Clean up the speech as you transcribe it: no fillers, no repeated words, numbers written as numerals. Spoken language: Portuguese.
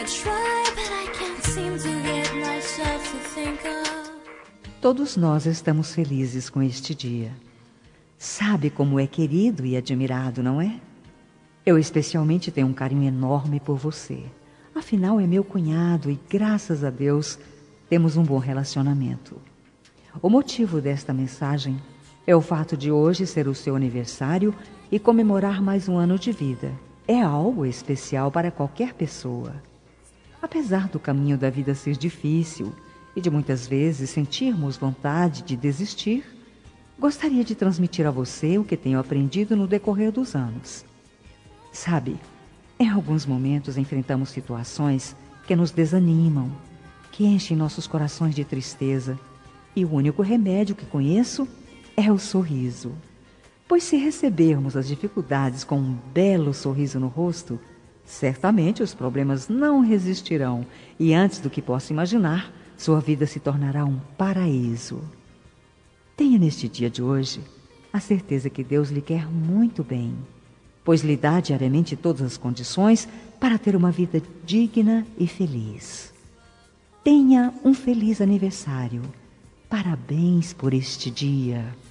Todos nós estamos felizes com este dia. Sabe como é querido e admirado, não é? Eu especialmente tenho um carinho enorme por você. Afinal, é meu cunhado e, graças a Deus, temos um bom relacionamento. O motivo desta mensagem é o fato de hoje ser o seu aniversário e comemorar mais um ano de vida. É algo especial para qualquer pessoa. Apesar do caminho da vida ser difícil e de muitas vezes sentirmos vontade de desistir, gostaria de transmitir a você o que tenho aprendido no decorrer dos anos. Sabe, em alguns momentos enfrentamos situações que nos desanimam, que enchem nossos corações de tristeza, e o único remédio que conheço é o sorriso. Pois se recebermos as dificuldades com um belo sorriso no rosto, certamente os problemas não resistirão e antes do que possa imaginar, sua vida se tornará um paraíso. Tenha neste dia de hoje a certeza que Deus lhe quer muito bem, pois lhe dá diariamente todas as condições para ter uma vida digna e feliz. Tenha um feliz aniversário. Parabéns por este dia.